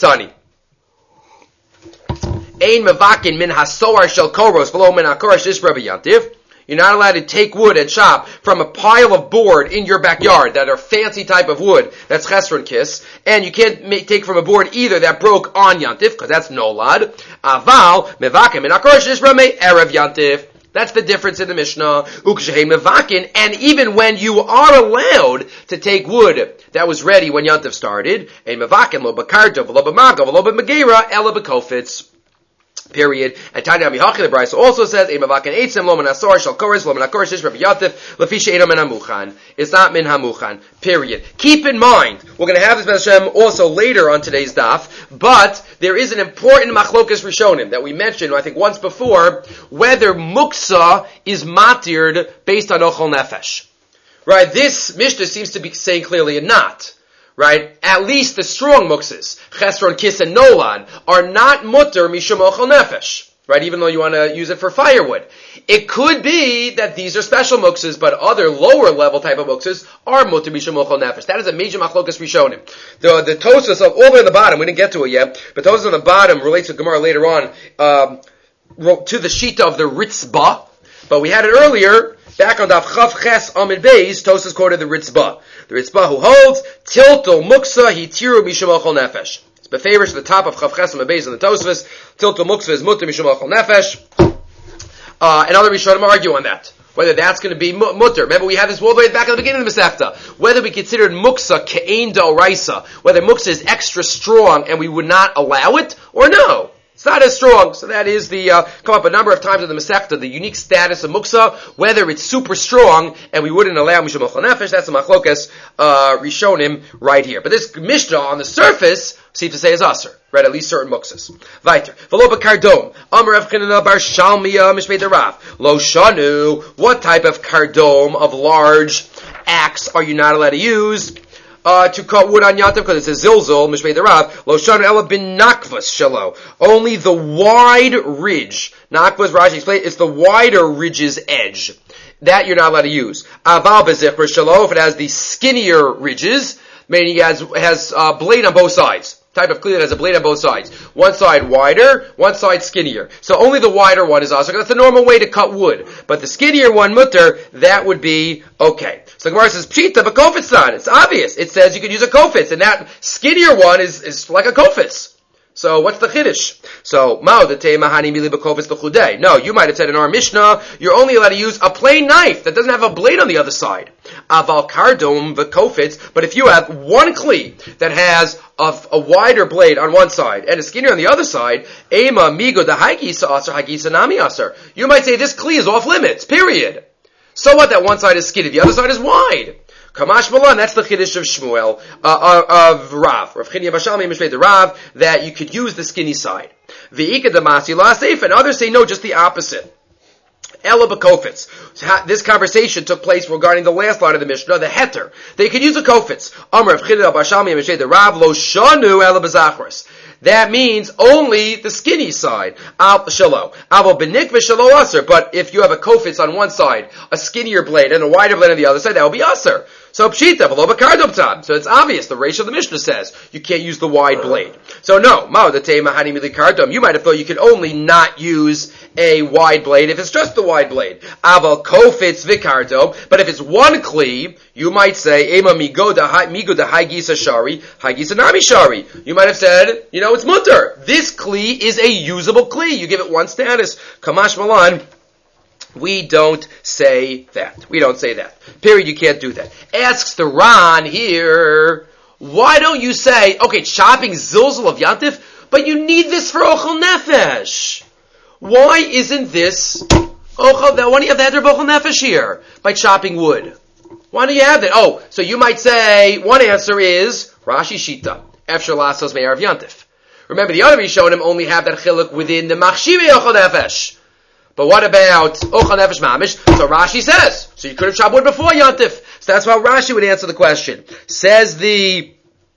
You're not allowed to take wood and chop from a pile of board in your backyard that are fancy type of wood. That's chesron kiss. And you can't make, take from a board either that broke on Yantif, because that's nolad. Aval, mevakim, and akorish nisrame, erev Yantif. That's the difference in the Mishnah. Ukshehei mevakin, and even when you are allowed to take wood that was ready when Yantif started, a mevakin, lo bakartov, lo b'magav, lo b'megera, ela b'kofitz. Period. And Tanya Mihachi the Brisa also says, "Ein mevakin eitzim lo min hasor shel koros lo min hakorish ish Rabbi Yantif lefi she'eino min hamuchan." It's not min hamuchan. Period. Keep in mind, we're going to have this B'ez Hashem also later on today's daf, but there is an important machlokas rishonim that we mentioned, I think once before, whether muksa is matired based on ochel nefesh. Right? This Mishnah seems to be saying clearly not. Right? At least the strong muksas, chesron, kiss, and nolad, are not mutter mishum ochel nefesh. Right? Even though you want to use it for firewood. It could be that these are special muksas, but other lower level type of muksas are mutter mishum ochel nefesh. That is a major machlokas rishonim. The, the Tosas of, all the way at the bottom, we didn't get to it yet, but Tosas on the bottom relates to Gemara later on, um, to the Shita of the Ritzbah, but we had it earlier, back on Daf Chav Ches Amid Beis, Tosas quoted the Ritzbah. The Ritzbah who holds, Tilto Muksa Hitiru Mishum Ochel Nefesh. It's befavorish to the top of Chav Ches Amid Beis in the Tosfos. Tilto Muksa is Mutter Mishum Ochel Nefesh. Uh, and other Rishonim argue on that. Whether that's going to be mutter. Remember, we had this all the way back at the beginning of the Masechta. Whether we considered muksa ke'ein da'oraisa, whether muksa is extra strong and we would not allow it, or no. It's not as strong. So that is the, uh, come up a number of times in the Masechta, the unique status of muksa, whether it's super strong and we wouldn't allow mishum ochel nefesh. That's the machlokas, uh, rishonim right here. But this Mishnah on the surface seems to say is aser. Right, at least certain muksas. Weiter. V'lo b'kardom. Amar Rav Chanina bar Shalmiya mishmei derav. Lo shanu. What type of kardom, of large axe, are you not allowed to use uh, to cut wood on Yantif? Because it's a zilzol mishmei derav. Lo shanu ela bin nakvas shalo. Only the wide ridge. Nakvas, Rashi explained, it's the wider ridge's edge. That you're not allowed to use. Aval bezichra shalo. If it has the skinnier ridges, meaning it has, has uh, blade on both sides. Type of kli that has a blade on both sides. One side wider, one side skinnier. So only the wider one is also. That's the normal way to cut wood. But the skinnier one, mutter, that would be okay. So Gemara says, pshita, but kofitz not. It's obvious. It says you could use a kofitz, and that skinnier one is, is like a kofitz. So what's the chiddush? So mao detei mahani mili b'kofetz l'chudei. No, you might have said in our Mishnah you're only allowed to use a plain knife that doesn't have a blade on the other side. Aval kardom v'kofetz. But if you have one kli that has a, a wider blade on one side and a skinnier on the other side, ema migo dahagisa aser hagisa nami aser. You might say this kli is off limits. Period. So what? That one side is skinny, the other side is wide. Kamash Malan, that's the Chiddush of Shmuel, uh, uh, of Rav. Rav Chinia Bashalmi Mishmei the Rav, that you could use the skinny side. V'ika Damasi La Seif, and others say no, just the opposite. Ela B'kofetz. This conversation took place regarding the last line of the Mishnah, the heter. They could use a kofetz. Amr Rav Chinia Bashalmi Mishmei the Rav, Lo Shanu Ela B'zachros. That means only the skinny side. Al shalo. Avo benik v'shalo aser. But if you have a kofetz on one side, a skinnier blade, and a wider blade on the other side, that will be aser. So pshita, v'lo b'kardom tam. So it's obvious. The ratio of the Mishnah says you can't use the wide blade. So no, mao detei mahani mili kardom. You might have thought you could only not use a wide blade if it's just the wide blade. Aval kofetz v'kardom. But if it's one kli, you might say ema migo da migo da haigisa shari, haigisa nami shari. You might have said, you know, it's mutter. This kli is a usable kli. You give it one status. Kamash malan. We don't say that. We don't say that. Period. You can't do that. Asks the Ran here, why don't you say, okay, chopping zilzal of yantif, but you need this for ochel nefesh. Why isn't this ochel? Why do you have the heter of ochel nefesh here by chopping wood? Why do you have that? Oh, so you might say one answer is Rashi Shita Efshar Lasos Me'ar of yantif. Remember, the other Rishonim only have that chiluk within the machshivei ochel nefesh. But what about ochel nefesh mamish? So Rashi says, so you could have chopped wood before yantif. So that's how Rashi would answer the question. Says the,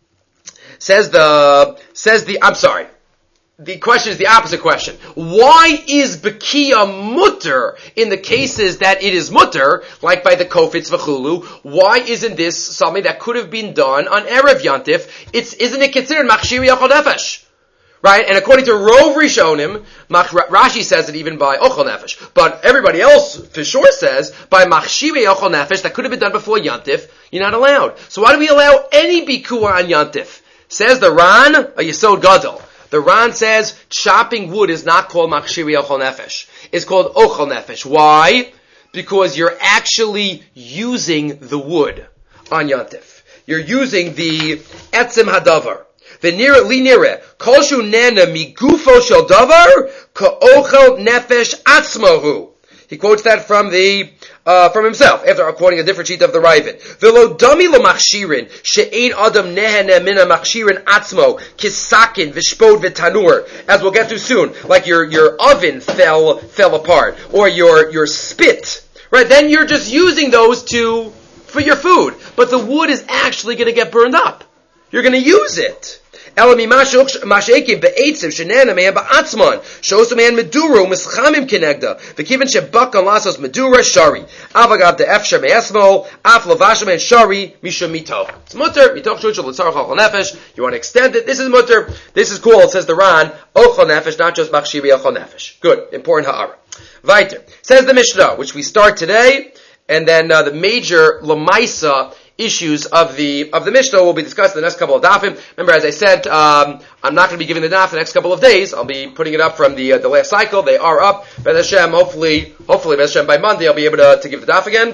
says the, says the, I'm sorry. The question is the opposite question. Why is Bekiya mutter in the cases that it is mutter, like by the Kofetz v'chulu? Why isn't this something that could have been done on Erev Yantif? It's, isn't it considered machshiri ochel nefesh? Right? And according to Rov Rishonim, Rashi says it even by ochel nefesh. But everybody else for sure says by machshiri ochel nefesh that could have been done before Yantif, you're not allowed. So why do we allow any bikuah on Yantif? Says the Ran, a Yesod Gadol. The Ran says chopping wood is not called machshiri ochel nefesh. It's called ochel nefesh. Why? Because you're actually using the wood on Yantif. You're using the etzem hadavar. The nira li nira kolshu nana migufo shel davar ka'ochel nefesh atzmahu. He quotes that from the uh, from himself after quoting a different sheet of the Ravid. V'lo dami lo machshirin she'ein adam nehene mina machshirin atzmo kisakin v'shpod v'tanur. As we'll get to soon, like your your oven fell fell apart or your your spit. Right, then you're just using those to for your food, but the wood is actually going to get burned up. You're going to use it. Elami mashekim be'etziv shenana me'en ba'atzman shosu me'en meduru mischamim kinegda v'kiven shebakan lasos medura shari avagav de'efsher me'esmol af lavasha me'en shari mishum mitoch. It's mutter mitoch shuchel l'tzarach ochel nefesh. You want to extend it? This is mutter. This is cool. It says the Ran ochel nefesh, not just machshiri ochel nefesh. Good, important ha'ara. Weiter says the Mishnah, which we start today, and then uh, the major lamaisa issues of the of the Mishnah will be discussed in the next couple of dafim. Remember, as I said, um, I'm not going to be giving the daf the next couple of days. I'll be putting it up from the uh, the last cycle. They are up. B'ez Hashem, hopefully, hopefully, B'ez Hashem, by Monday I'll be able to, to give the daf again.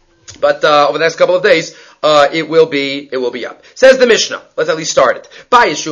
But uh, over the next couple of days, uh, it will be it will be up. Says the Mishnah. Let's at least start it. If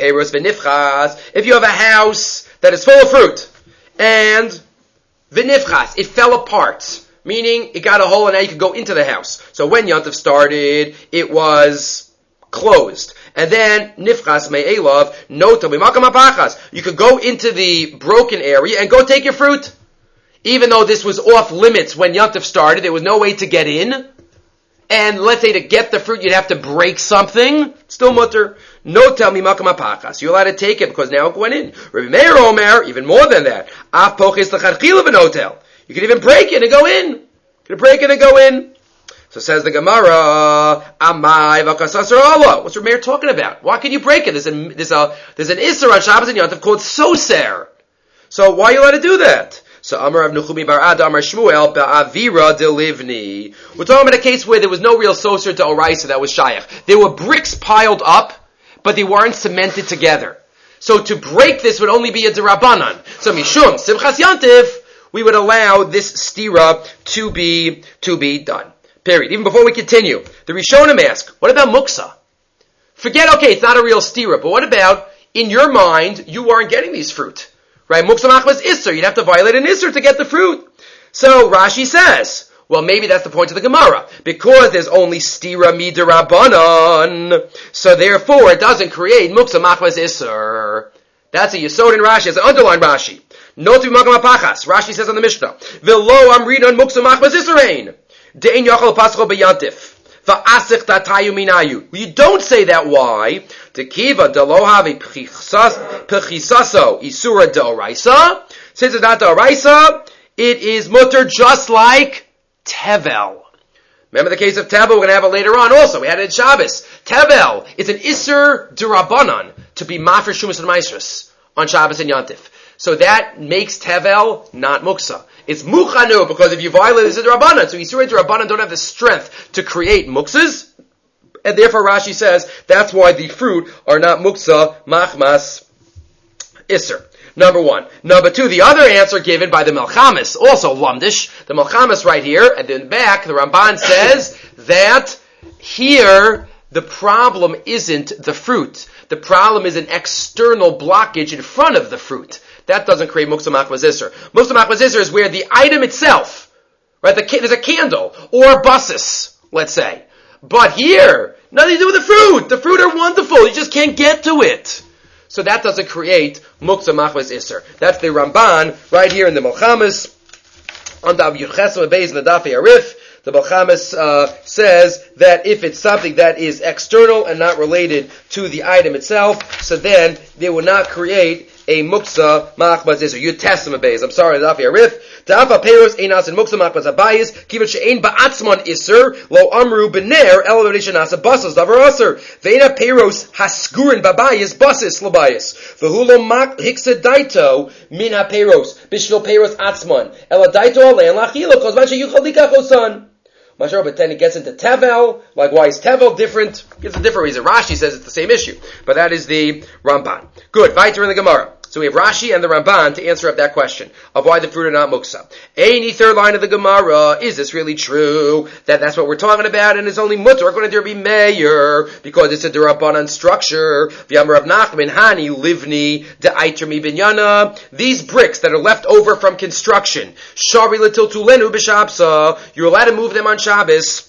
you have a house that is full of fruit and v'nifchas, it fell apart. Meaning, it got a hole and now you could go into the house. So when Yantif started, it was closed. And then, Nifchas me'elav, nota b'makam ha'pachas. You could go into the broken area and go take your fruit. Even though this was off limits when Yantif started, there was no way to get in. And let's say to get the fruit, you'd have to break something. Still mutter. Nota b'makam ha'pachas. You're allowed to take it because now it went in. Rabbi Meir Omer, even more than that. Af poches l'chadchila v'notel. You can even break it and go in. You can break it and go in. So says the Gemara, Amai v'kasasar Allah. What's Rameir talking about? Why can you break it? There's, a, there's, a, there's an Isser on Shabbos and Yantif called Soser. So why are you allowed to do that? So Amar Rav Nuchumi bar Ada Amar Shmuel ba'avira delivni. We're talking about a case where there was no real Soser to Oraisa that was Shayach. There were bricks piled up, but they weren't cemented together. So to break this would only be a derabanan. So mishum simchas yantif, we would allow this stira to be to be done. Period. Even before we continue, the Rishonim ask, what about muksa? Forget, okay, it's not a real stira, but what about, in your mind, you aren't getting these fruit? Right? Muksa machmas isser, you'd have to violate an isser to get the fruit. So Rashi says, well, maybe that's the point of the Gemara, because there's only stira midirabanan, so therefore it doesn't create muksa machmas isser. That's a yesod in Rashi, it's an underlined Rashi. Not to be magam apachas. Rashi says on the Mishnah, V'lo amrinon muksa machmas isserein. De'in yachal pascho beyantif. Va'asich tatayu minayu. You don't say that, why? Tekiva delohave pechisaso isura de'oraisa. Since it's not de'oraisa, it is mutter just like tevel. Remember the case of tevel? We're going to have it later on also. We had it in Shabbos. Tevel is an isur derabanan to be mafresh shumas and maestros on Shabbos and Yantif. So that makes tevel not muksa. It's muchanu, because if you violate this derabanan, so Yisrael derabanan don't have the strength to create muksas, and therefore Rashi says that's why the fruit are not muksa machmas isser. Number one. Number two, the other answer given by the Melchamis, also Lamdish, the Melchamis right here, and in back, the Ramban says that here the problem isn't the fruit. The problem is an external blockage in front of the fruit. That doesn't create muksa machmas isser. Muksa machmas isser is where the item itself, right? The, there's a candle or a buses, let's say. But here, nothing to do with the fruit. The fruit are wonderful. You just can't get to it. So that doesn't create muksa machmas isser. That's the Ramban right here in the Melchamis on the Yuchesem Beis in the Daf Arif. The Melchamis uh, says that if it's something that is external and not related to the item itself, so then they will not create a muksa machmas isser. You test them a base. I'm sorry, Daf Arif. Da'afa peiros einas and muksa machmas abayis kivat she'ein ba'atzman isser lo amru b'ner elo v'nishanasa basas davar aser ve'ena peiros hasgurin babayis basis labayis v'hu lo mak hiksa daito min ha'peiros b'shvil peiros atzman ela daito alein lachilo kozman she'yuchal likachosan. Mashar, but then it gets into Tevel. Like, why is Tevel different? It's a different reason. Rashi says it's the same issue. But that is the Ramban. Good. Weiter in the Gemara. So we have Rashi and the Ramban to answer up that question of why the fruit are not muksa. Any third line of the Gemara, is this really true? That that's what we're talking about, and it's only mutter according to Rabbi Meir, because it's a derabanan structure. V'yamar Rav Nachman Hani livni de'aiter mi binyana. These bricks that are left over from construction, shari l'tiltulenu b'shabsa. You're allowed to move them on Shabbos.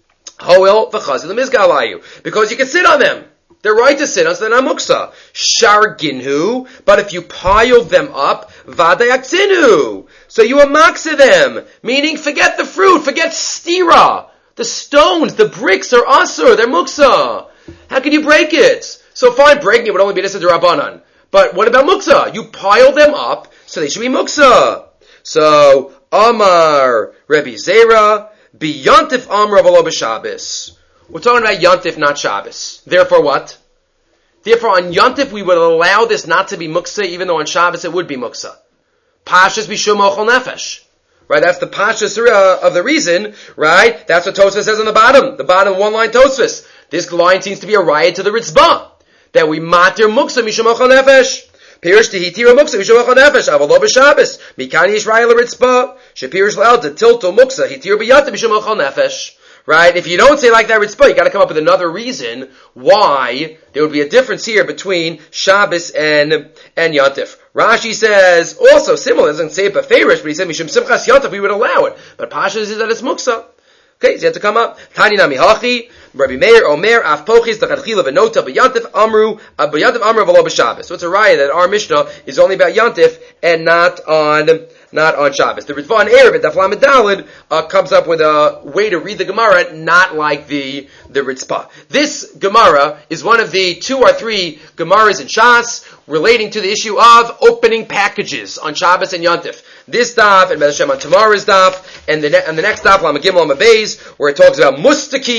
Hoel v'chazil mizgalayu, because you can sit on them. They're right to sit on, so they're not muksa. Sharginhu, but if you pile them up, vadayaksinu. So you amaksa them, meaning forget the fruit, forget stira. The stones, the bricks are asur, they're muksa. How can you break it? So fine, breaking it would only be nisa derabanan. But what about muksa? You pile them up, so they should be muksa. So, Amar Rebbe Zera, biyantif amra v'lo b'Shabbos. We're talking about Yontif, not Shabbos. Therefore what? Therefore on Yontif we would allow this not to be muksa, even though on Shabbos it would be muksa. Pashas b'shum ochel nefesh. Right, that's the Pashas uh, of the reason, right? That's what Tosfos says on the bottom. The bottom one line Tosfos. This line seems to be a riot to the Ritzbah. That we matir muksa mishum ochel nefesh. Pirish tehitira muksa mishum ochel nefesh. Avalo b'Shabbos. Mikani yish raya l'Ritzbah. Shepirish l'el de tilto muksa. Hitir b'yata mishum ochel nefesh. Right? If you don't say like that Ritzpah, you gotta come up with another reason why there would be a difference here between Shabbos and, and Yontif. Rashi says, also similar, doesn't say it beferish, but he said, Mishum Simchas Yontif, we would allow it. But Pasha says that it's Muksa. Okay, so you have to come up. Tani nami hachi, Rabbi Meir, Omer, Af Pochis, L'chadchila v'nota, b'Yontif Amru, b'Yontif Amru v'lo b'Shabbos. So it's a riot that our Mishnah is only about Yontif and not on Not on Shabbos. The Ritva and Erev at Daf Lamed Daled uh, comes up with a way to read the Gemara, not like the the Ritzpah. This Gemara is one of the two or three Gemaras in Shas relating to the issue of opening packages on Shabbos and Yontif. This daf and Hashem on tomorrow's daf, and the ne- and the next daf Lamed Gimel Lamed Beis, where it talks about mustaki.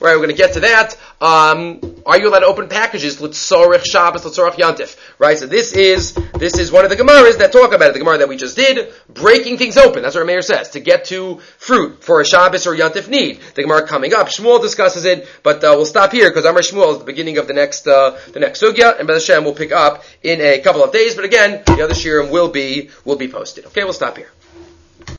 Right, we're going to get to that. Um, are you allowed to open packages? L'tzorech Shabbos, l'tzorech Yantif. Right, so this is this is one of the Gemaras that talk about it. The Gemara that we just did, breaking things open. That's what our mayor says, to get to fruit for a Shabbos or Yantif need. The Gemara coming up, Shmuel discusses it, but uh, we'll stop here because Amar Shmuel is the beginning of the next uh, the next sugya, and B'ez Hashem will pick up in a couple of days. But again, the other shiurim will be will be posted. Okay, we'll stop here.